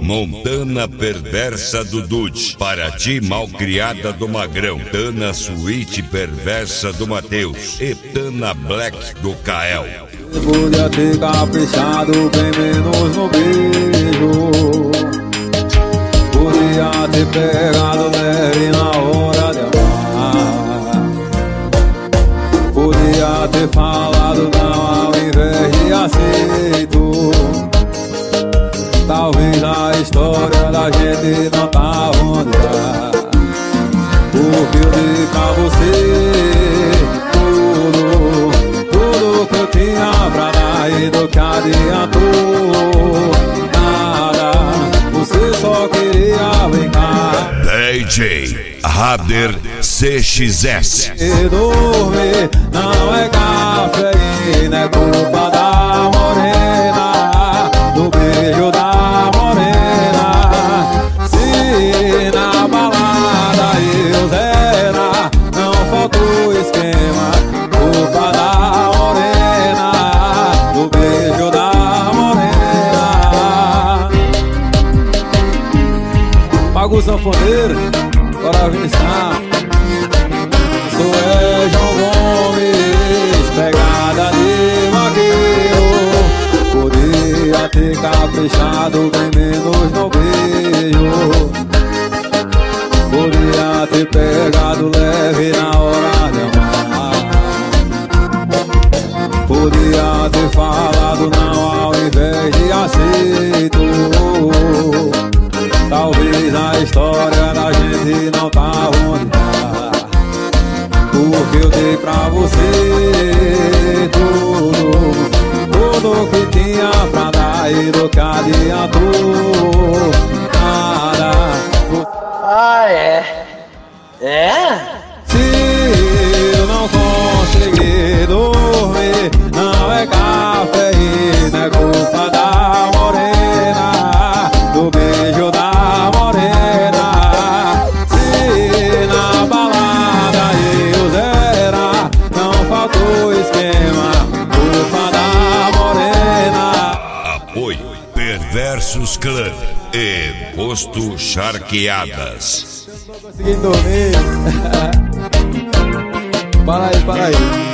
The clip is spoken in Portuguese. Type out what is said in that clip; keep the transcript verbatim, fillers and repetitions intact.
Montana perversa do Dude, Paraty malcriada do Magrão, Tana suíte perversa do Matheus e Tana Black do Kael. Podia ter caprichado bem menos no beijo, podia ter pegado leve na hora de amar, podia ter falado não ao invés de aceito. Talvez a história da gente não tá onde tá, porque eu dei pra você tudo, tudo que eu tinha pra dar e do que adiantou nada, você só queria brincar. D J Rader C X S. E dormir não é cafeína, é culpa da morena, do beijo da morena. Se na balada eu zera, não faltou esquema, culpa da morena, do beijo da morena. Paga o sanfoneiro, bora Vinicius. Sou é João Gomes, pegada de vaqueiro, podia ter caprichado bem menos no beijo, podia ter pegado leve na hora de amar, podia ter falado não ao invés de aceito. Talvez a história da gente não tá onde tá, porque eu dei pra você tudo, tudo que tinha pra dar e do que adiantou nada. Ah, é? É? Se eu não conseguir dormir, não é cafeína, é culpa da morena, do beijo da morena. Se na balada eu zera, não faltou esquema, culpa da morena. Apoio Perversos Clã e Posto Charqueadas. Não tô conseguindo dormir. Para aí, para aí.